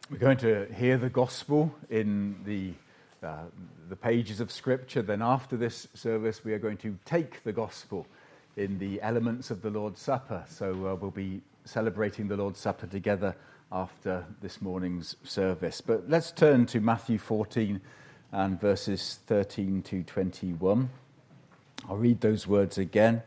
We're going to hear the gospel in the pages of Scripture. Then after this service, we are going to take the gospel in the elements of the Lord's Supper. So we'll be celebrating the Lord's Supper together after this morning's service. But let's turn to Matthew 14 and verses 13 to 21. I'll read those words again.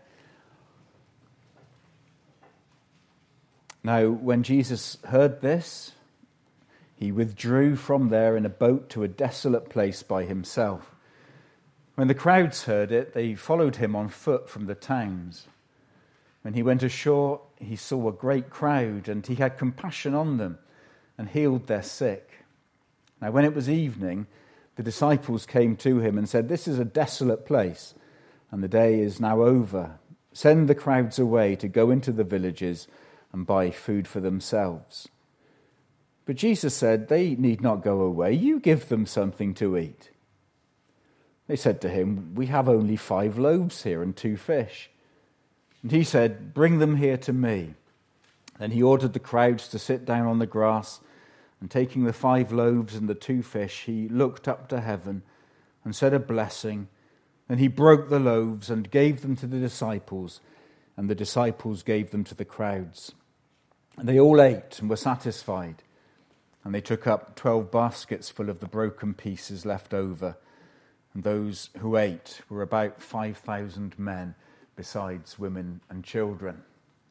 Now, when Jesus heard this, he withdrew from there in a boat to a desolate place by himself. When the crowds heard it, they followed him on foot from the towns. When he went ashore, he saw a great crowd, and he had compassion on them and healed their sick. Now, when it was evening, the disciples came to him and said, "This is a desolate place, and the day is now over. Send the crowds away to go into the villages and buy food for themselves." But Jesus said, "They need not go away. You give them something to eat." They said to him, "We have only 5 loaves here and 2 fish." And he said, "Bring them here to me." Then he ordered the crowds to sit down on the grass, and taking the 5 loaves and the 2 fish, he looked up to heaven and said a blessing. Then he broke the loaves and gave them to the disciples, and the disciples gave them to the crowds. And they all ate and were satisfied. And they took up 12 baskets full of the broken pieces left over. And those who ate were about 5,000 men, besides women and children.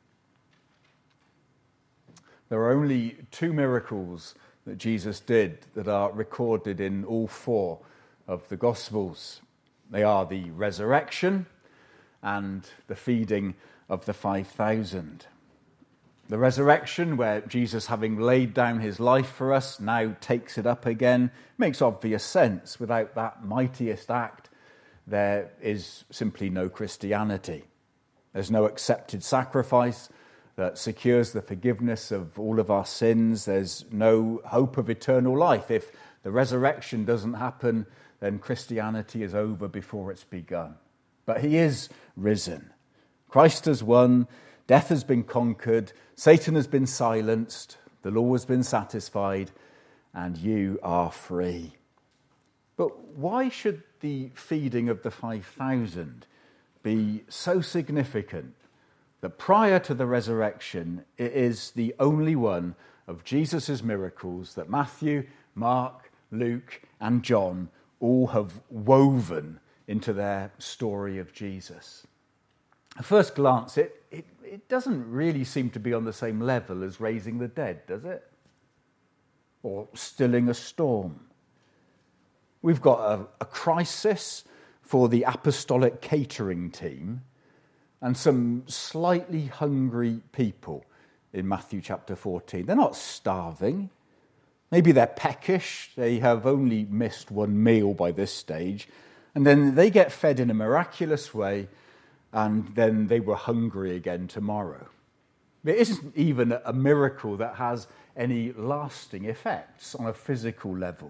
There are only 2 miracles that Jesus did that are recorded in all 4 of the Gospels. They are the resurrection and the feeding of the 5,000. The resurrection, where Jesus, having laid down his life for us, now takes it up again, makes obvious sense. Without that mightiest act, there is simply no Christianity. There's no accepted sacrifice that secures the forgiveness of all of our sins. There's no hope of eternal life. If the resurrection doesn't happen, then Christianity is over before it's begun. But he is risen. Christ has won. Death has been conquered, Satan has been silenced, the law has been satisfied, and you are free. But why should the feeding of the 5,000 be so significant that prior to the resurrection, it is the only one of Jesus' miracles that Matthew, Mark, Luke, and John all have woven into their story of Jesus? At first glance, it doesn't really seem to be on the same level as raising the dead, does it? Or stilling a storm. We've got a crisis for the apostolic catering team and some slightly hungry people in Matthew chapter 14. They're not starving. Maybe they're peckish. They have only missed 1 meal by this stage. And then they get fed in a miraculous way, and then they were hungry again tomorrow. It isn't even a miracle that has any lasting effects on a physical level.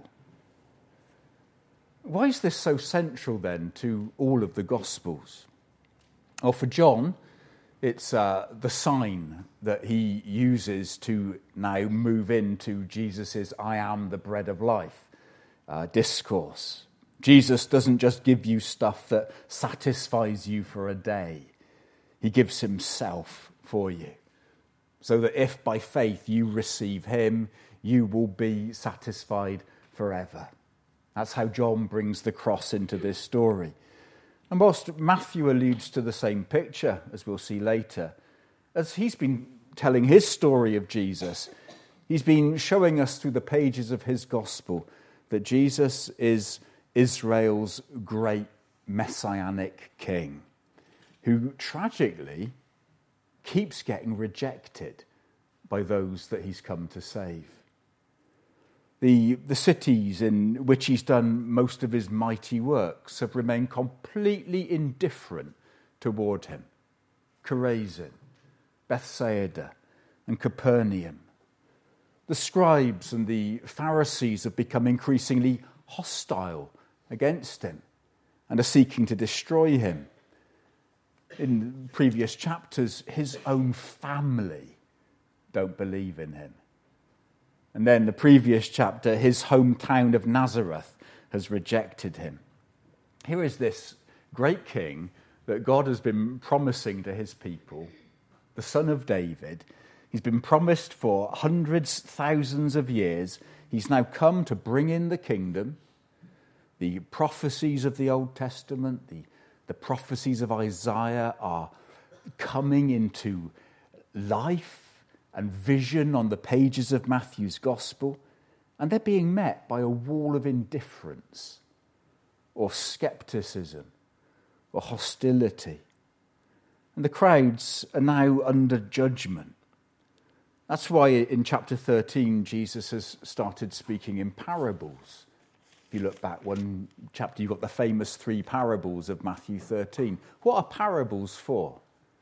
Why is this so central then to all of the Gospels? Well, for John, it's the sign that he uses to now move into Jesus' "I am the bread of life" discourse. Jesus doesn't just give you stuff that satisfies you for a day. He gives himself for you, so that if by faith you receive him, you will be satisfied forever. That's how John brings the cross into this story. And whilst Matthew alludes to the same picture, as we'll see later, as he's been telling his story of Jesus, he's been showing us through the pages of his gospel that Jesus is Israel's great messianic king, who tragically keeps getting rejected by those that he's come to save. The cities in which he's done most of his mighty works have remained completely indifferent toward him. Chorazin, Bethsaida, and Capernaum. The scribes and the Pharisees have become increasingly hostile against him and are seeking to destroy him. In previous chapters, his own family don't believe in him. And then the previous chapter, his hometown of Nazareth has rejected him. Here is this great king that God has been promising to his people, the son of David. He's been promised for hundreds, thousands of years. He's now come to bring in the kingdom. The prophecies of the Old Testament, the prophecies of Isaiah are coming into life and vision on the pages of Matthew's Gospel, and they're being met by a wall of indifference or skepticism or hostility. And the crowds are now under judgment. That's why in chapter 13, Jesus has started speaking in parables. If you look back one chapter, you've got the famous 3 parables of Matthew 13. What are parables for?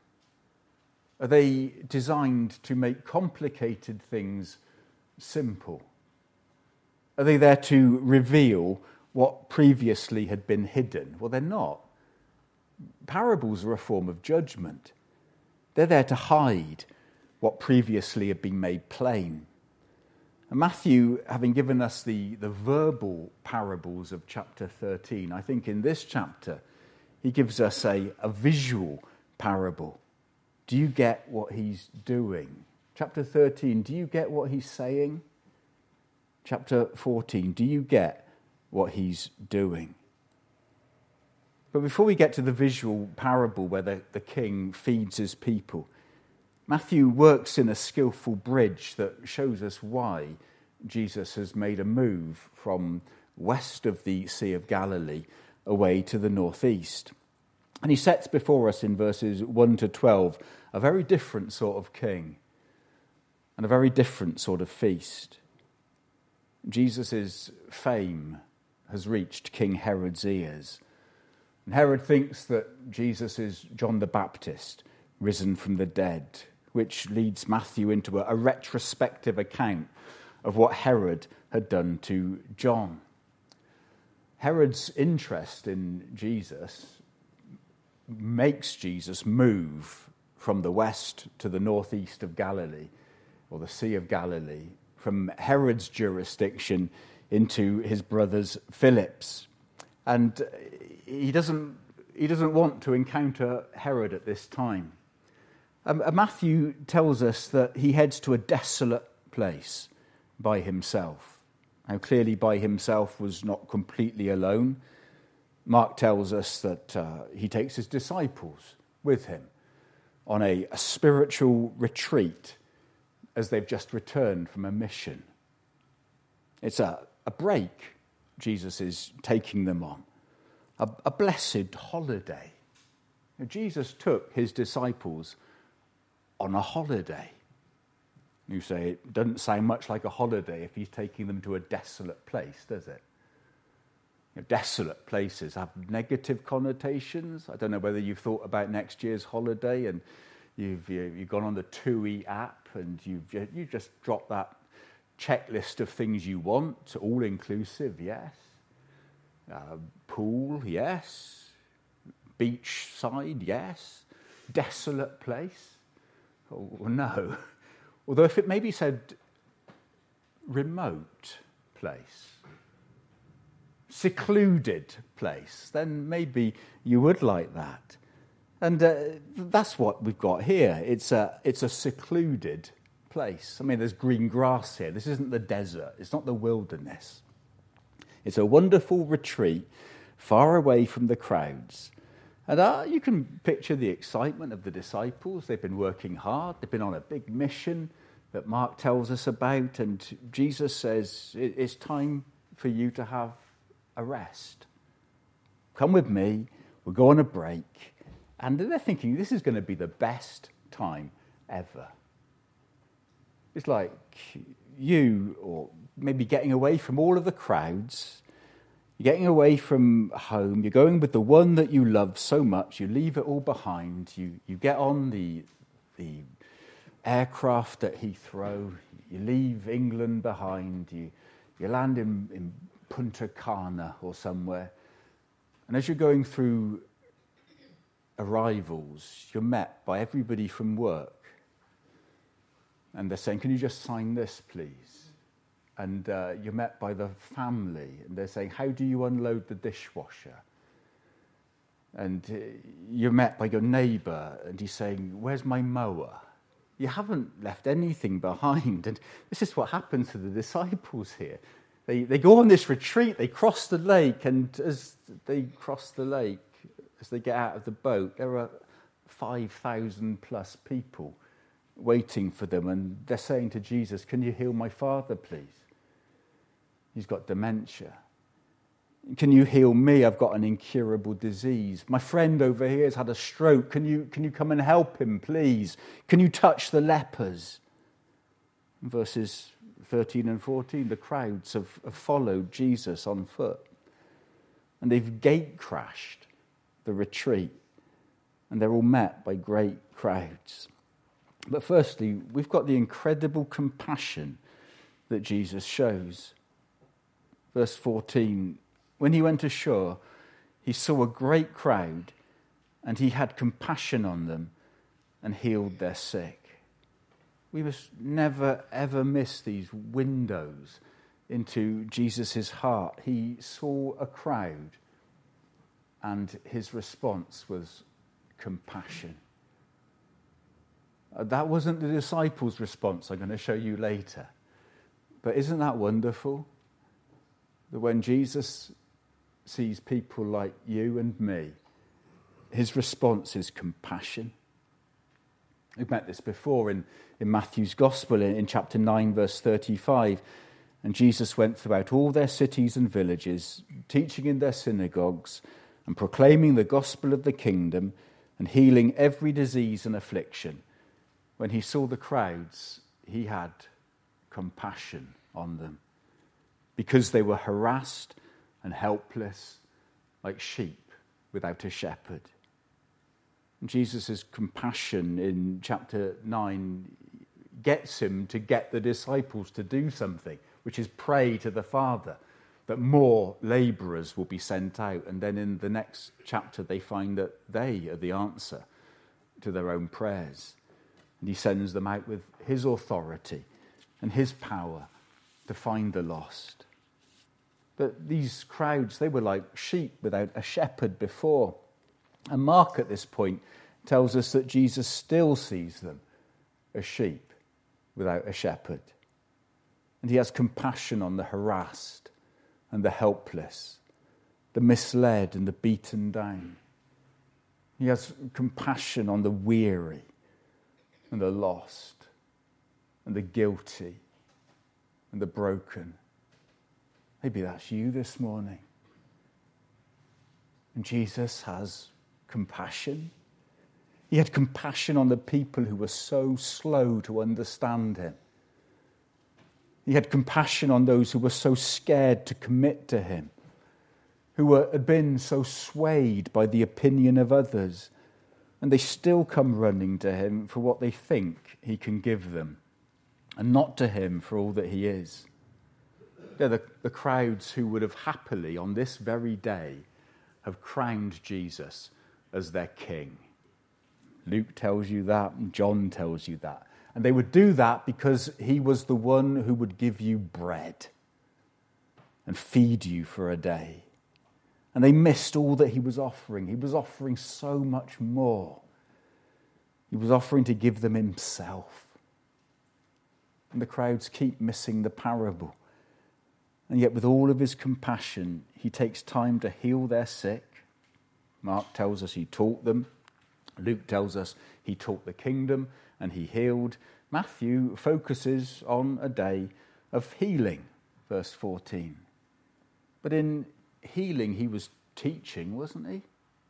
Are they designed to make complicated things simple? Are they there to reveal what previously had been hidden? Well, they're not. Parables are a form of judgment. They're there to hide what previously had been made plain. And Matthew, having given us the verbal parables of chapter 13, I think in this chapter he gives us a visual parable. Do you get what he's doing? Chapter 13, do you get what he's saying? Chapter 14, do you get what he's doing? But before we get to the visual parable where the king feeds his people, Matthew works in a skillful bridge that shows us why Jesus has made a move from west of the Sea of Galilee away to the northeast. And he sets before us in verses 1 to 12 a very different sort of king and a very different sort of feast. Jesus' fame has reached King Herod's ears. And Herod thinks that Jesus is John the Baptist, risen from the dead, which leads Matthew into a retrospective account of what Herod had done to John. Herod's interest in Jesus makes Jesus move from the west to the northeast of Galilee, or the Sea of Galilee, from Herod's jurisdiction into his brother's Philip's. And he doesn't want to encounter Herod at this time. Matthew tells us that he heads to a desolate place by himself. Now, clearly by himself was not completely alone. Mark tells us that he takes his disciples with him on a spiritual retreat as they've just returned from a mission. It's a break Jesus is taking them on, a blessed holiday. Now, Jesus took his disciples on a holiday. You say it doesn't sound much like a holiday if he's taking them to a desolate place, does it? You know, desolate places have negative connotations. I don't know whether you've thought about next year's holiday and you've gone on the TUI app and you've just dropped that checklist of things you want, all inclusive, yes. Pool, yes. Beach side, yes. Desolate place. Oh, no. Although if it maybe said remote place, secluded place, then maybe you would like that. And that's what we've got here. It's a secluded place. I mean, there's green grass here. This isn't the desert. It's not the wilderness. It's a wonderful retreat far away from the crowds. And you can picture the excitement of the disciples. They've been working hard. They've been on a big mission that Mark tells us about. And Jesus says, it's time for you to have a rest. Come with me. We'll go on a break. And they're thinking, this is going to be the best time ever. It's like you, or maybe getting away from all of the crowds. You're getting away from home. You're going with the one that you love so much. You leave it all behind. You get on the aircraft at Heathrow. You leave England behind. You land in Punta Cana or somewhere. And as you're going through arrivals, you're met by everybody from work. And they're saying, can you just sign this, please? and you're met by the family, and they're saying, how do you unload the dishwasher? And you're met by your neighbour, and he's saying, where's my mower? You haven't left anything behind. And this is what happens to the disciples here. They go on this retreat, they cross the lake, and as they cross the lake, as they get out of the boat, there are 5,000 plus people waiting for them, and they're saying to Jesus, can you heal my father, please? He's got dementia. Can you heal me? I've got an incurable disease. My friend over here has had a stroke. Can you come and help him, please? Can you touch the lepers? In verses 13 and 14, the crowds have followed Jesus on foot. And they've gate crashed the retreat. And they're all met by great crowds. But firstly, we've got the incredible compassion that Jesus shows. Verse 14, when he went ashore, he saw a great crowd, and he had compassion on them and healed their sick. We must never, ever miss these windows into Jesus' heart. He saw a crowd, and his response was compassion. That wasn't the disciples' response, I'm going to show you later. But isn't that wonderful? That when Jesus sees people like you and me, his response is compassion. We've met this before in Matthew's Gospel in chapter 9, verse 35. And Jesus went throughout all their cities and villages, teaching in their synagogues and proclaiming the gospel of the kingdom and healing every disease and affliction. When he saw the crowds, he had compassion on them because they were harassed and helpless like sheep without a shepherd. And Jesus' compassion in chapter 9 gets him to get the disciples to do something, which is pray to the Father that more labourers will be sent out. And then in the next chapter they find that they are the answer to their own prayers. And he sends them out with his authority and his power to find the lost. But these crowds, they were like sheep without a shepherd before. And Mark at this point tells us that Jesus still sees them as sheep without a shepherd. And he has compassion on the harassed and the helpless, the misled and the beaten down. He has compassion on the weary and the lost and the guilty and the broken. Maybe that's you this morning. And Jesus has compassion. He had compassion on the people who were so slow to understand him. He had compassion on those who were so scared to commit to him, who had been so swayed by the opinion of others, and they still come running to him for what they think he can give them, and not to him for all that he is. They're the crowds who would have happily, on this very day, have crowned Jesus as their king. Luke tells you that, and John tells you that. And they would do that because he was the one who would give you bread and feed you for a day. And they missed all that he was offering. He was offering so much more. He was offering to give them himself. And the crowds keep missing the parable. And yet with all of his compassion, he takes time to heal their sick. Mark tells us he taught them. Luke tells us he taught the kingdom and he healed. Matthew focuses on a day of healing, verse 14. But in healing, he was teaching, wasn't he?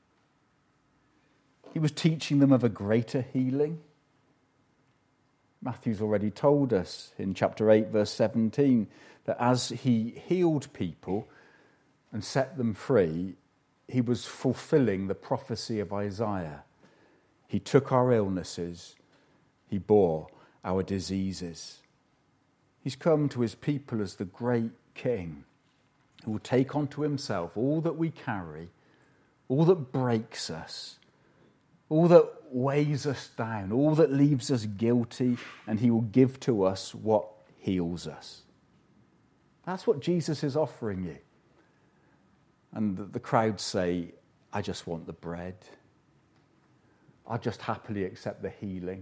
He was teaching them of a greater healing. Matthew's already told us in chapter 8, verse 17, that as he healed people and set them free, he was fulfilling the prophecy of Isaiah. He took our illnesses, he bore our diseases. He's come to his people as the great king who will take onto himself all that we carry, all that breaks us, all that weighs us down, all that leaves us guilty, and he will give to us what heals us. That's what Jesus is offering you. And the crowd say, I just want the bread. I'll just happily accept the healing.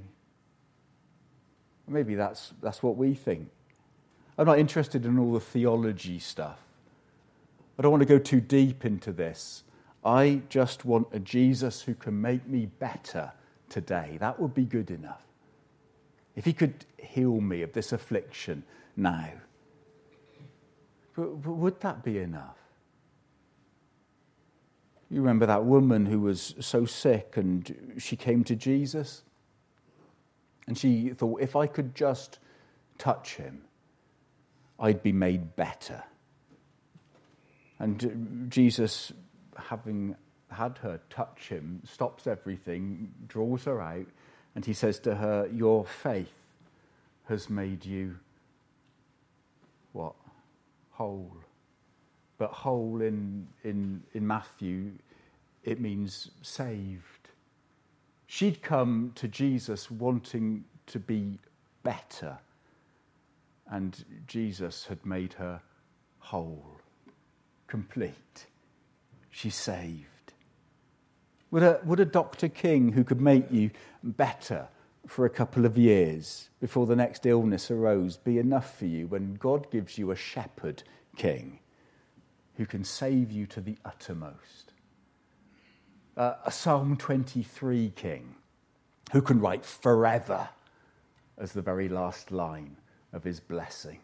Maybe that's what we think. I'm not interested in all the theology stuff. I don't want to go too deep into this. I just want a Jesus who can make me better today. That would be good enough. If he could heal me of this affliction now. But would that be enough? You remember that woman who was so sick and she came to Jesus? And she thought, if I could just touch him, I'd be made better. And Jesus, having had her touch him, stops everything, draws her out, and he says to her, your faith has made you, what? Whole. But whole in Matthew, it means saved. She'd come to Jesus wanting to be better, and Jesus had made her whole, complete. She's saved. Would a Dr. King who could make you better for a couple of years before the next illness arose be enough for you when God gives you a shepherd king who can save you to the uttermost? A Psalm 23 king who can write forever as the very last line of his blessing.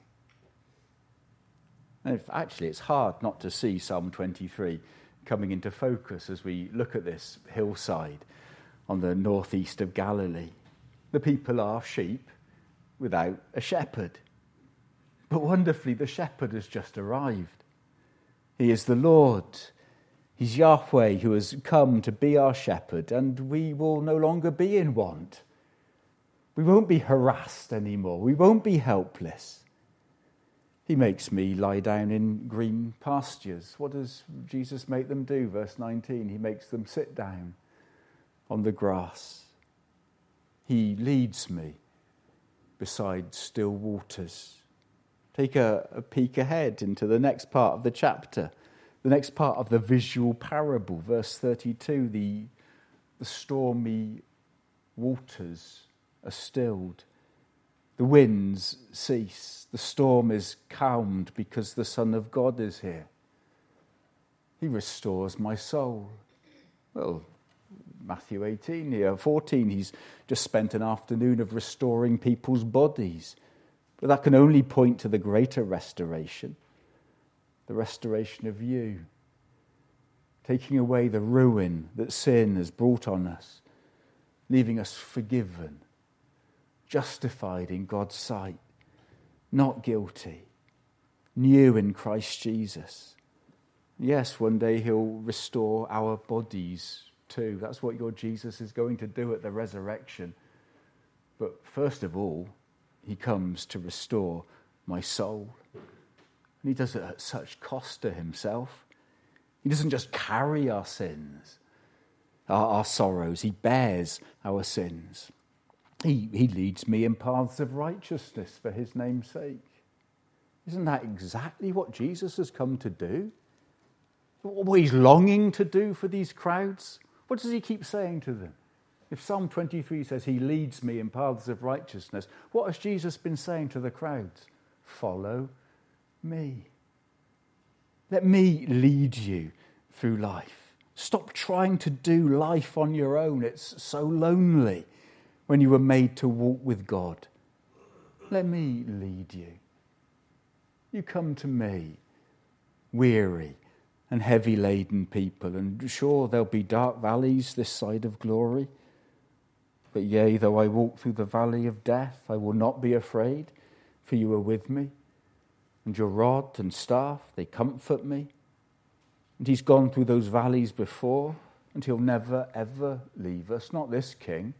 And actually, it's hard not to see Psalm 23 coming into focus as we look at this hillside on the northeast of Galilee. The people are sheep without a shepherd. But wonderfully, the shepherd has just arrived. He is the Lord. He's Yahweh who has come to be our shepherd, and we will no longer be in want. We won't be harassed anymore. We won't be helpless. He makes me lie down in green pastures. What does Jesus make them do? Verse 19, he makes them sit down on the grass. He leads me beside still waters. Take a peek ahead into the next part of the chapter, the next part of the visual parable, verse 32, the stormy waters are stilled. The winds cease. The storm is calmed because the Son of God is here. He restores my soul. Well, Matthew 18 here, 14, he's just spent an afternoon of restoring people's bodies. But that can only point to the greater restoration, the restoration of you, taking away the ruin that sin has brought on us, leaving us forgiven, justified in God's sight, not guilty, new in Christ Jesus. Yes, one day he'll restore our bodies too. That's what your Jesus is going to do at the resurrection. But first of all, he comes to restore my soul. And he does it at such cost to himself. He doesn't just carry our sins, our sorrows. He bears our sins. He leads me in paths of righteousness for his name's sake. Isn't that exactly what Jesus has come to do? What he's longing to do for these crowds? What does he keep saying to them? If Psalm 23 says he leads me in paths of righteousness, what has Jesus been saying to the crowds? Follow me. Let me lead you through life. Stop trying to do life on your own. It's so lonely when you were made to walk with God. Let me lead you. You come to me, weary and heavy-laden people, and sure, there'll be dark valleys this side of glory. But yea, though I walk through the valley of death, I will not be afraid, for you are with me. And your rod and staff, they comfort me. And he's gone through those valleys before, and he'll never, ever leave us. Not this king.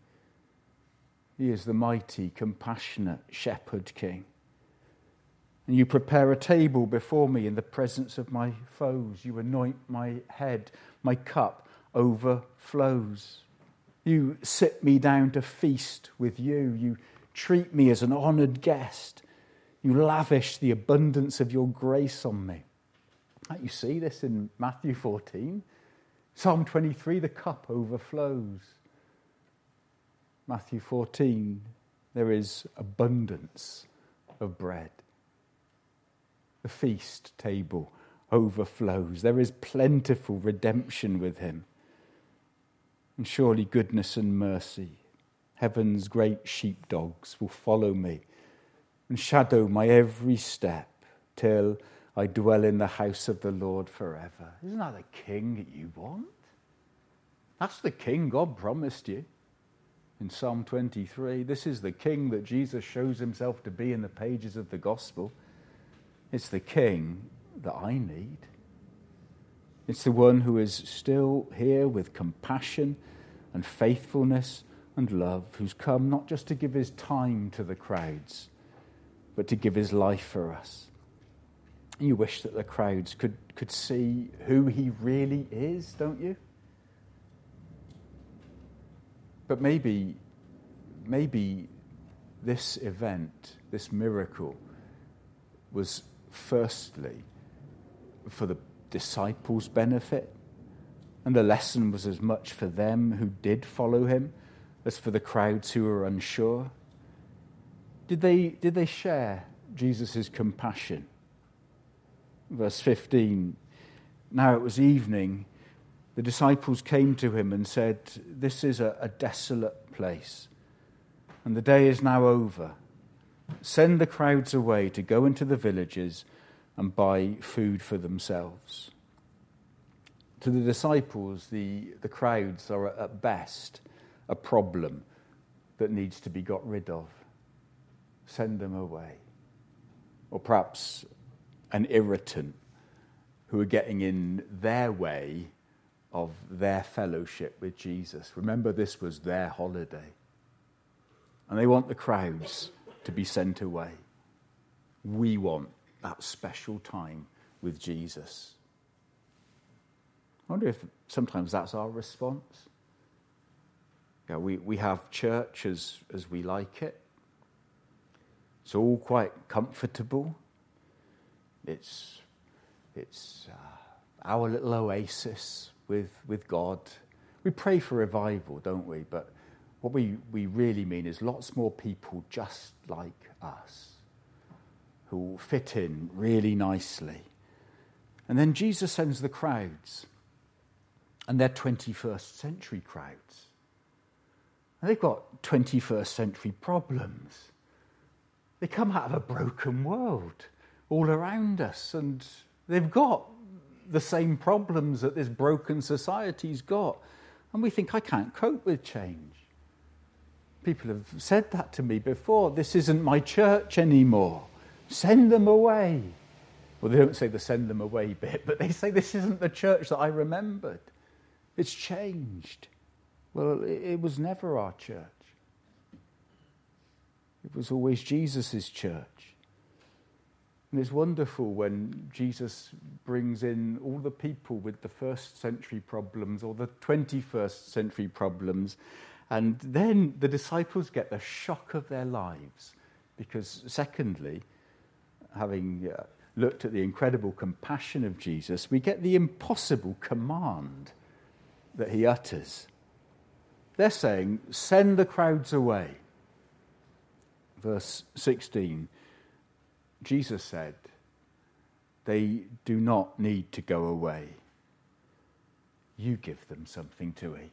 He is the mighty, compassionate shepherd king. And you prepare a table before me in the presence of my foes. You anoint my head. My cup overflows. You sit me down to feast with you. You treat me as an honoured guest. You lavish the abundance of your grace on me. Don't you see this in Matthew 14? Psalm 23, the cup overflows. Matthew 14, there is abundance of bread. The feast table overflows. There is plentiful redemption with him. And surely goodness and mercy, heaven's great sheepdogs, will follow me and shadow my every step till I dwell in the house of the Lord forever. Isn't that the king that you want? That's the king God promised you in Psalm 23. This is the king that Jesus shows himself to be in the pages of the gospel. It's the king that I need. It's the one who is still here with compassion and faithfulness and love, who's come not just to give his time to the crowds, but to give his life for us. You wish that the crowds could see who he really is, don't you? But maybe this event, this miracle, was firstly for the disciples' benefit, and the lesson was as much for them who did follow him as for the crowds who were unsure. Did they share Jesus' compassion? Verse 15, now it was evening. The disciples came to him and said, this is a desolate place, and the day is now over. Send the crowds away to go into the villages and buy food for themselves. To the disciples, the crowds are at best a problem that needs to be got rid of. Send them away. Or perhaps an irritant who are getting in their way of their fellowship with Jesus. Remember, this was their holiday. And they want the crowds to be sent away. We want that special time with Jesus. I wonder if sometimes that's our response. Yeah, we have church as we like it. It's all quite comfortable. It's our little oasis with God. We pray for revival, don't we? But what we really mean is lots more people just like us who will fit in really nicely. And then Jesus sends the crowds, and they're 21st century crowds. And they've got 21st century problems. They come out of a broken world all around us, and they've got the same problems that this broken society's got. And we think, I can't cope with change. People have said that to me before. This isn't my church anymore. Send them away. Well, they don't say the send them away bit, but they say this isn't the church that I remembered. It's changed. Well, it was never our church. It was always Jesus' church. And it's wonderful when Jesus brings in all the people with the first century problems or the 21st century problems, and then the disciples get the shock of their lives because, secondly, having looked at the incredible compassion of Jesus, we get the impossible command that he utters. They're saying, send the crowds away. Verse 16, Jesus said, they do not need to go away. You give them something to eat.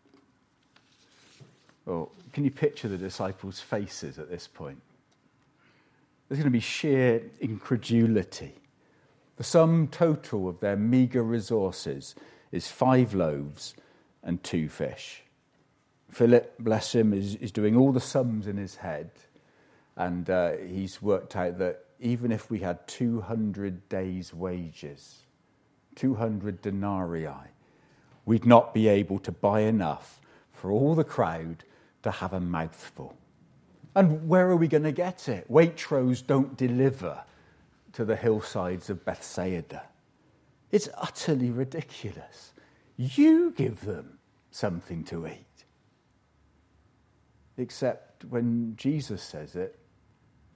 Well, can you picture the disciples' faces at this point? There's going to be sheer incredulity. The sum total of their meagre resources is 5 loaves and 2 fish. Philip, bless him, is doing all the sums in his head, and he's worked out that even if we had 200 days' wages, 200 denarii, we'd not be able to buy enough for all the crowd to have a mouthful. And where are we going to get it? Waitrose don't deliver to the hillsides of Bethsaida. It's utterly ridiculous. You give them something to eat. Except when Jesus says it,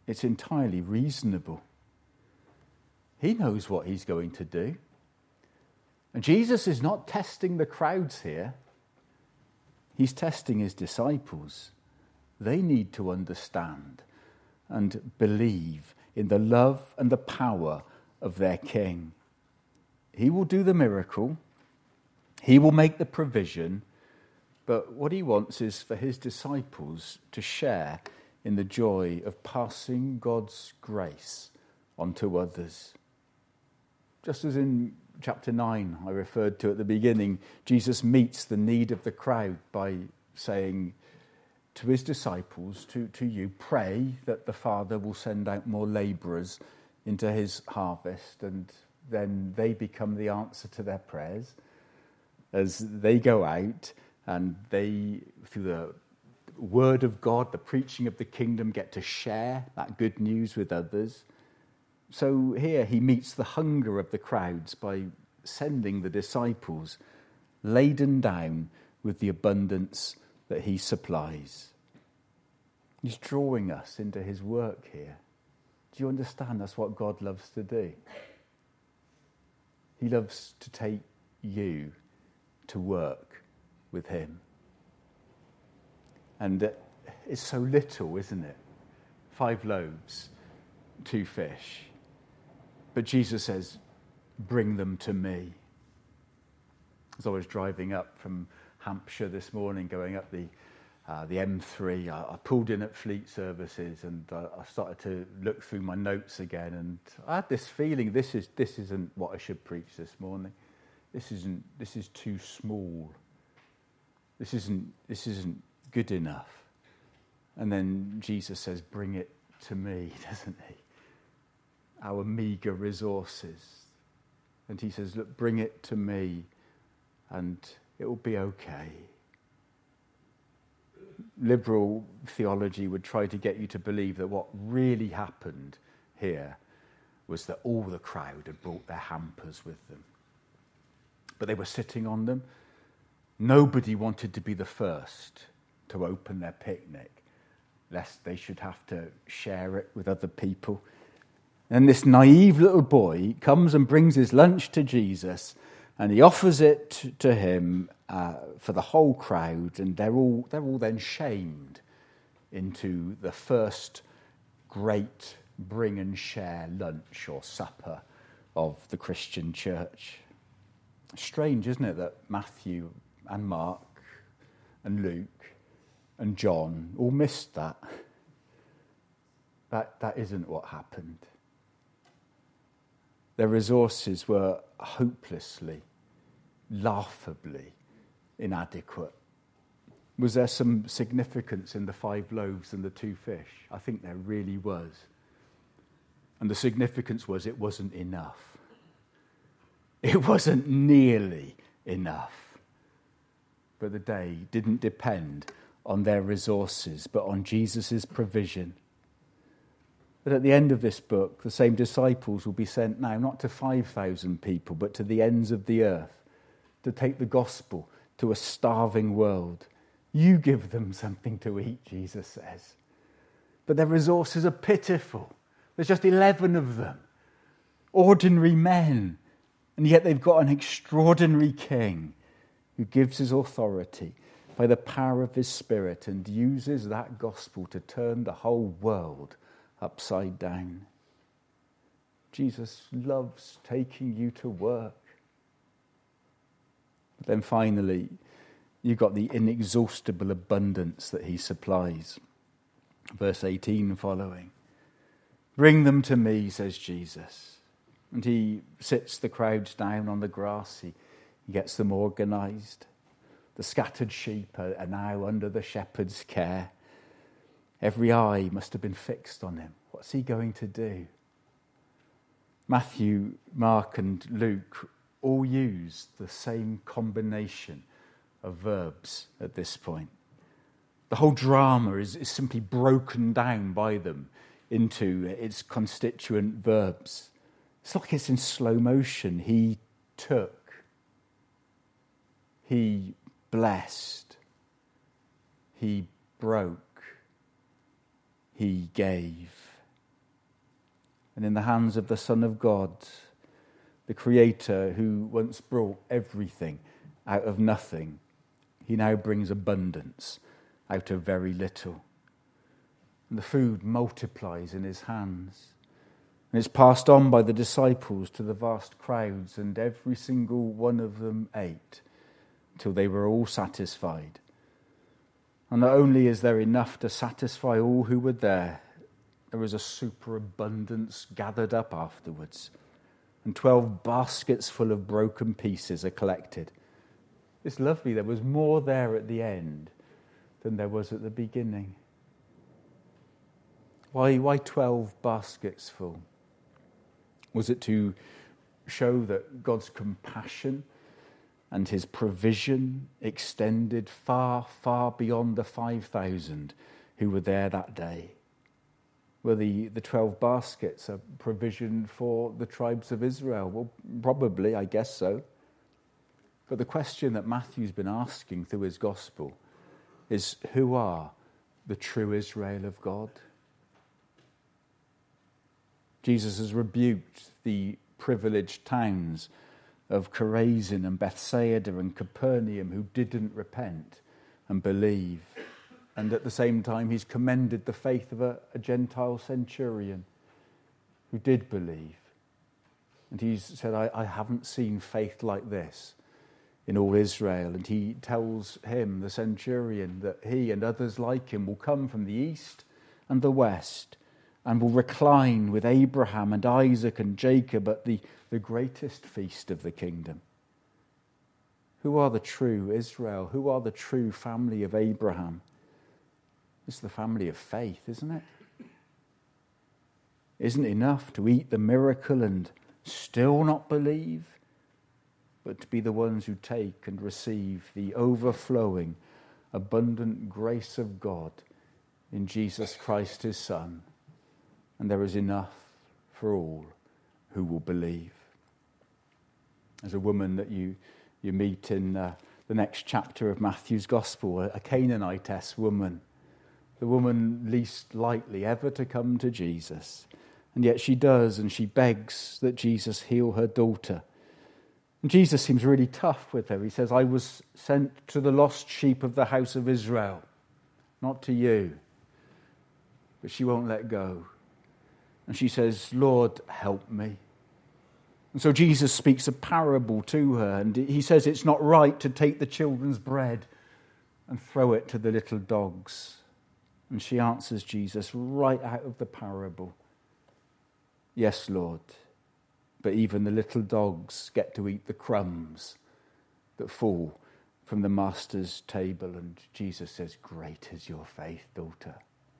It's entirely reasonable. He knows what he's going to do. And Jesus is not testing the crowds here. He's testing his disciples. They need to understand and believe in the love and the power of their King. He will do the miracle. He will make the provision. But what he wants is for his disciples to share in the joy of passing God's grace onto others. Just as in chapter 9 I referred to at the beginning, Jesus meets the need of the crowd by saying to his disciples, to you, pray that the Father will send out more labourers into his harvest, and then they become the answer to their prayers as they go out and they, through the word of God, the preaching of the kingdom, get to share that good news with others. So here he meets the hunger of the crowds by sending the disciples laden down with the abundance that he supplies. He's drawing us into his work here. Do you understand? That's what God loves to do. He loves to take you to work with him. And it's so little, isn't it? 5 loaves, 2 fish. But Jesus says, bring them to me. As I was driving up from Hampshire this morning, going up the M3, I pulled in at Fleet Services and I started to look through my notes again, and I had this feeling this isn't what I should preach this morning. This is too small. This isn't good enough. And then Jesus says, bring it to me, doesn't he? Our meagre resources. And he says, look, bring it to me and it will be okay. Liberal theology would try to get you to believe that what really happened here was that all the crowd had brought their hampers with them. But they were sitting on them. Nobody wanted to be the first to open their picnic, lest they should have to share it with other people. And this naive little boy comes and brings his lunch to Jesus, and he offers it to him for the whole crowd, and they're all then shamed into the first great bring and share lunch or supper of the Christian church. Strange, isn't it, that Matthew and Mark and Luke and John all missed that. That isn't what happened. Their resources were hopelessly, laughably inadequate. Was there some significance in the 5 loaves and the 2 fish? I think there really was. And the significance was it wasn't enough. It wasn't nearly enough. But the day didn't depend on their resources, but on Jesus' provision. But at the end of this book, the same disciples will be sent now, not to 5,000 people, but to the ends of the earth, to take the gospel to a starving world. You give them something to eat, Jesus says. But their resources are pitiful. There's just 11 of them, ordinary men, and yet they've got an extraordinary king who gives his authority by the power of his Spirit and uses that gospel to turn the whole world upside down. Jesus loves taking you to work. But then finally, you've got the inexhaustible abundance that he supplies. Verse 18 following. Bring them to me, says Jesus. And he sits the crowds down on the grass. He gets them organised. The scattered sheep are now under the shepherd's care. Every eye must have been fixed on him. What's he going to do? Matthew, Mark, and Luke all use the same combination of verbs at this point. The whole drama is simply broken down by them into its constituent verbs. It's like it's in slow motion. He took. He blessed. He broke. He gave. and in the hands of the Son of God, the Creator who once brought everything out of nothing. He now brings abundance out of very little. And the food multiplies in his hands. And it's passed on by the disciples to the vast crowds, and every single one of them ate till they were all satisfied. And not only is there enough to satisfy all who were there was a superabundance gathered up afterwards, and 12 baskets full of broken pieces are collected. It's lovely. There was more there at the end than there was at the beginning. Why 12 baskets full? Was it to show that God's compassion and his provision extended far, far beyond the 5,000 who were there that day? Were the 12 baskets a provision for the tribes of Israel? Well, probably, I guess so. But the question that Matthew's been asking through his gospel is, who are the true Israel of God? Jesus has rebuked the privileged towns of Chorazin and Bethsaida and Capernaum who didn't repent and believe. And at the same time, he's commended the faith of a Gentile centurion who did believe. And he's said, I haven't seen faith like this in all Israel. And he tells him, the centurion, that he and others like him will come from the east and the west and will recline with Abraham and Isaac and Jacob at the greatest feast of the kingdom. Who are the true Israel? Who are the true family of Abraham? It's the family of faith, isn't it? Isn't it enough to eat the miracle and still not believe, but to be the ones who take and receive the overflowing, abundant grace of God in Jesus Christ, his Son? And there is enough for all who will believe. There's a woman that you meet in the next chapter of Matthew's Gospel, a Canaanitess woman, the woman least likely ever to come to Jesus. And yet she does, and she begs that Jesus heal her daughter. And Jesus seems really tough with her. He says, I was sent to the lost sheep of the house of Israel, not to you. But she won't let go. And she says, Lord, help me. And so Jesus speaks a parable to her, and he says it's not right to take the children's bread and throw it to the little dogs. And she answers Jesus right out of the parable. Yes, Lord, but even the little dogs get to eat the crumbs that fall from the master's table. And Jesus says, great is your faith, daughter.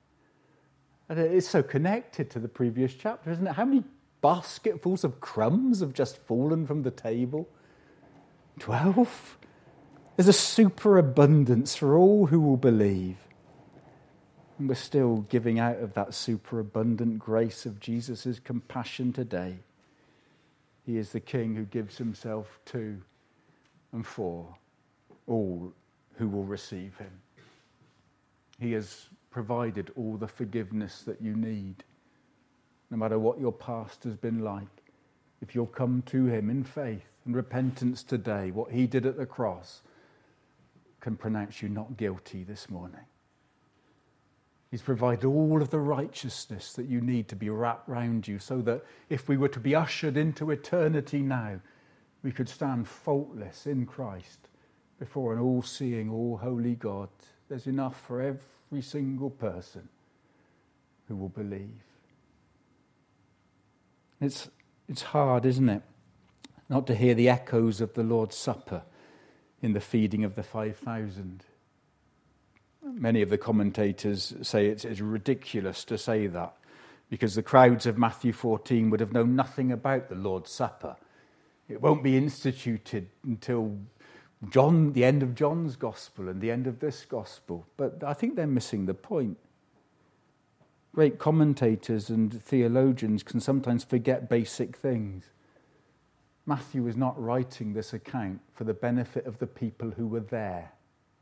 And it's so connected to the previous chapter, isn't it? How many basketfuls of crumbs have just fallen from the table? 12. There's a superabundance for all who will believe. And we're still giving out of that superabundant grace of Jesus' compassion today. He is the King who gives himself to and for all who will receive him. He has provided all the forgiveness that you need. No matter what your past has been like, if you'll come to him in faith and repentance today, what he did at the cross can pronounce you not guilty this morning. He's provided all of the righteousness that you need to be wrapped round you, so that if we were to be ushered into eternity now, we could stand faultless in Christ before an all-seeing, all-holy God. There's enough for every single person who will believe. It's hard, isn't it, not to hear the echoes of the Lord's Supper in the feeding of the 5,000. Many of the commentators say it's ridiculous to say that, because the crowds of Matthew 14 would have known nothing about the Lord's Supper. It won't be instituted until the end of John's Gospel and the end of this Gospel. But I think they're missing the point. Great commentators and theologians can sometimes forget basic things. Matthew is not writing this account for the benefit of the people who were there.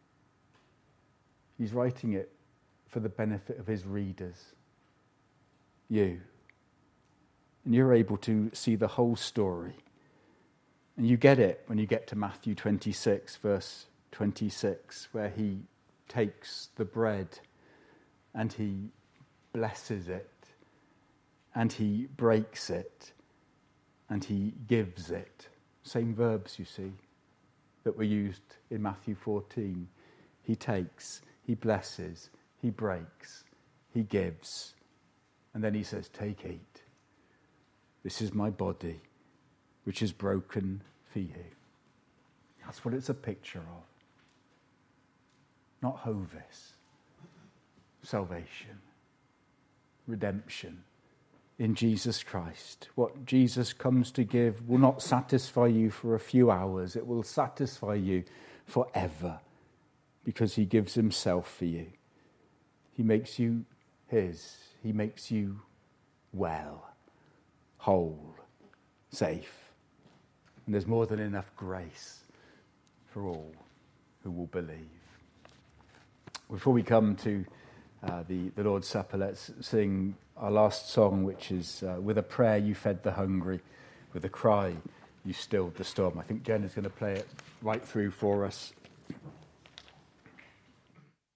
He's writing it for the benefit of his readers. You. And you're able to see the whole story. And you get it when you get to Matthew 26, verse 26, where he takes the bread and he blesses it and he breaks it and he gives it. Same verbs, you see, that were used in Matthew 14. He takes, he blesses, he breaks, he gives. And then he says, take, eat. This is my body, which is broken for you. That's what it's a picture of. Not Hovis. Salvation. Redemption in Jesus Christ. What Jesus comes to give will not satisfy you for a few hours. It will satisfy you forever because he gives himself for you. He makes you his. He makes you well, whole, safe. And there's more than enough grace for all who will believe. Before we come to the Lord's Supper, let's sing our last song, which is with a prayer you fed the hungry, with a cry you stilled the storm. I think Jen is going to play it right through for us.